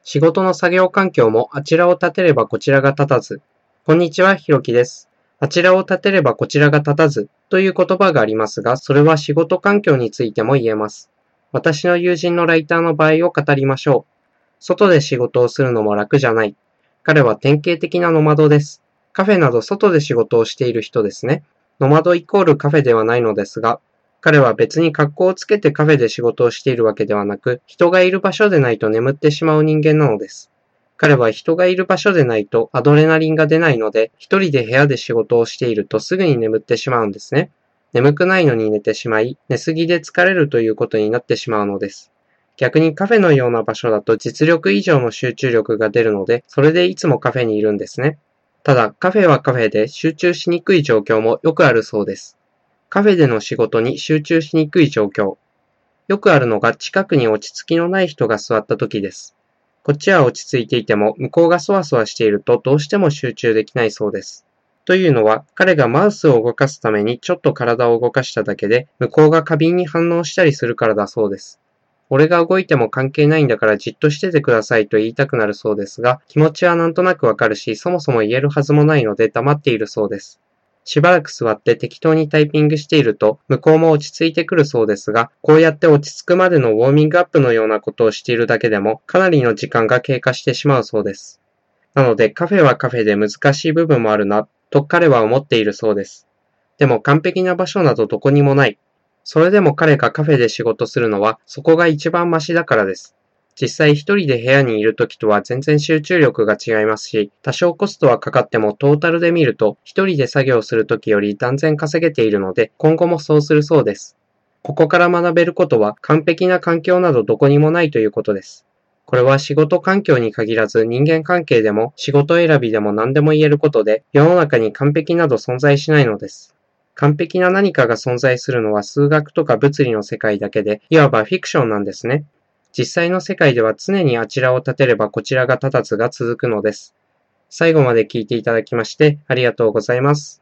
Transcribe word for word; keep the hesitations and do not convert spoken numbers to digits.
仕事の作業環境もあちらを立てればこちらが立たず。こんにちは、ひろきです。あちらを立てればこちらが立たずという言葉がありますが、それは仕事環境についても言えます。私の友人のライターの場合を語りましょう。外で仕事をするのも楽じゃない。彼は典型的なノマドです。カフェなど外で仕事をしている人ですね。ノマドイコールカフェではないのですが、彼は別に格好をつけてカフェで仕事をしているわけではなく、人がいる場所でないと眠ってしまう人間なのです。彼は人がいる場所でないとアドレナリンが出ないので、一人で部屋で仕事をしているとすぐに眠ってしまうんですね。眠くないのに寝てしまい、寝すぎで疲れるということになってしまうのです。逆にカフェのような場所だと実力以上の集中力が出るので、それでいつもカフェにいるんですね。ただ、カフェはカフェで集中しにくい状況もよくあるそうです。カフェでの仕事に集中しにくい状況。よくあるのが近くに落ち着きのない人が座った時です。こっちは落ち着いていても向こうがそわそわしているとどうしても集中できないそうです。というのは彼がマウスを動かすためにちょっと体を動かしただけで向こうが過敏に反応したりするからだそうです。俺が動いても関係ないんだからじっとしててくださいと言いたくなるそうですが、気持ちはなんとなくわかるし、そもそも言えるはずもないので黙っているそうです。しばらく座って適当にタイピングしていると、向こうも落ち着いてくるそうですが、こうやって落ち着くまでのウォーミングアップのようなことをしているだけでも、かなりの時間が経過してしまうそうです。なので、カフェはカフェで難しい部分もあるな、と彼は思っているそうです。でも完璧な場所などどこにもない。それでも彼がカフェで仕事するのは、そこが一番マシだからです。実際一人で部屋にいるときとは全然集中力が違いますし、多少コストはかかってもトータルで見ると、一人で作業するときより断然稼げているので、今後もそうするそうです。ここから学べることは、完璧な環境などどこにもないということです。これは仕事環境に限らず人間関係でも仕事選びでも何でも言えることで、世の中に完璧など存在しないのです。完璧な何かが存在するのは数学とか物理の世界だけで、いわばフィクションなんですね。実際の世界では常にあちらを立てればこちらが立たずが続くのです。最後まで聞いていただきましてありがとうございます。